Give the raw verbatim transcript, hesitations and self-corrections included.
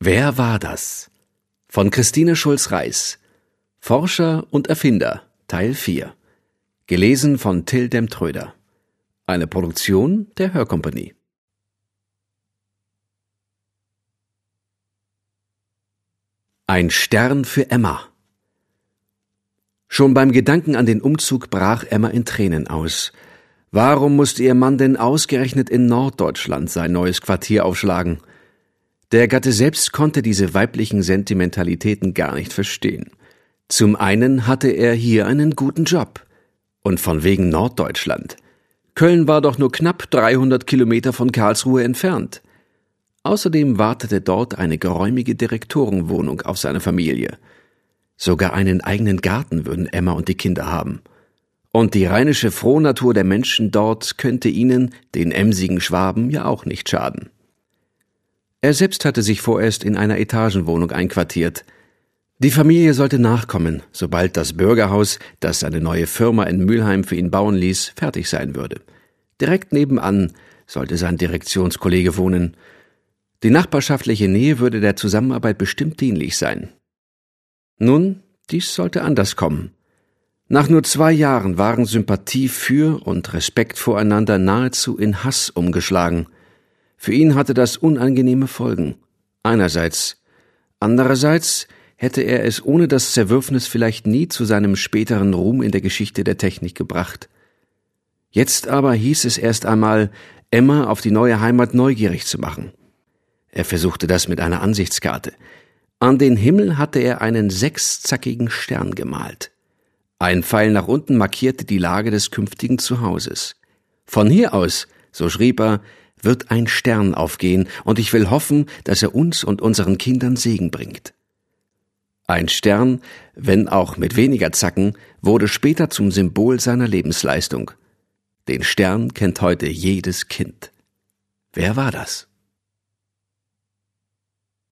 Wer war das? Von Christine Schulz-Reiß. Forscher und Erfinder, Teil vier. Gelesen von Till Demtröder. Eine Produktion der Hörkompanie. Ein Stern für Emma. Schon beim Gedanken an den Umzug brach Emma in Tränen aus. Warum musste ihr Mann denn ausgerechnet in Norddeutschland sein neues Quartier aufschlagen? Der Gatte selbst konnte diese weiblichen Sentimentalitäten gar nicht verstehen. Zum einen hatte er hier einen guten Job. Und von wegen Norddeutschland. Köln war doch nur knapp dreihundert Kilometer von Karlsruhe entfernt. Außerdem wartete dort eine geräumige Direktorenwohnung auf seine Familie. Sogar einen eigenen Garten würden Emma und die Kinder haben. Und die rheinische Frohnatur der Menschen dort könnte ihnen, den emsigen Schwaben, ja auch nicht schaden. Er selbst hatte sich vorerst in einer Etagenwohnung einquartiert. Die Familie sollte nachkommen, sobald das Bürgerhaus, das seine neue Firma in Mülheim für ihn bauen ließ, fertig sein würde. Direkt nebenan sollte sein Direktionskollege wohnen. Die nachbarschaftliche Nähe würde der Zusammenarbeit bestimmt dienlich sein. Nun, dies sollte anders kommen. Nach nur zwei Jahren waren Sympathie für und Respekt voreinander nahezu in Hass umgeschlagen. Für ihn hatte das unangenehme Folgen. Einerseits. Andererseits hätte er es ohne das Zerwürfnis vielleicht nie zu seinem späteren Ruhm in der Geschichte der Technik gebracht. Jetzt aber hieß es erst einmal, Emma auf die neue Heimat neugierig zu machen. Er versuchte das mit einer Ansichtskarte. An den Himmel hatte er einen sechszackigen Stern gemalt. Ein Pfeil nach unten markierte die Lage des künftigen Zuhauses. Von hier aus, so schrieb er, wird ein Stern aufgehen, und ich will hoffen, dass er uns und unseren Kindern Segen bringt. Ein Stern, wenn auch mit weniger Zacken, wurde später zum Symbol seiner Lebensleistung. Den Stern kennt heute jedes Kind. Wer war das?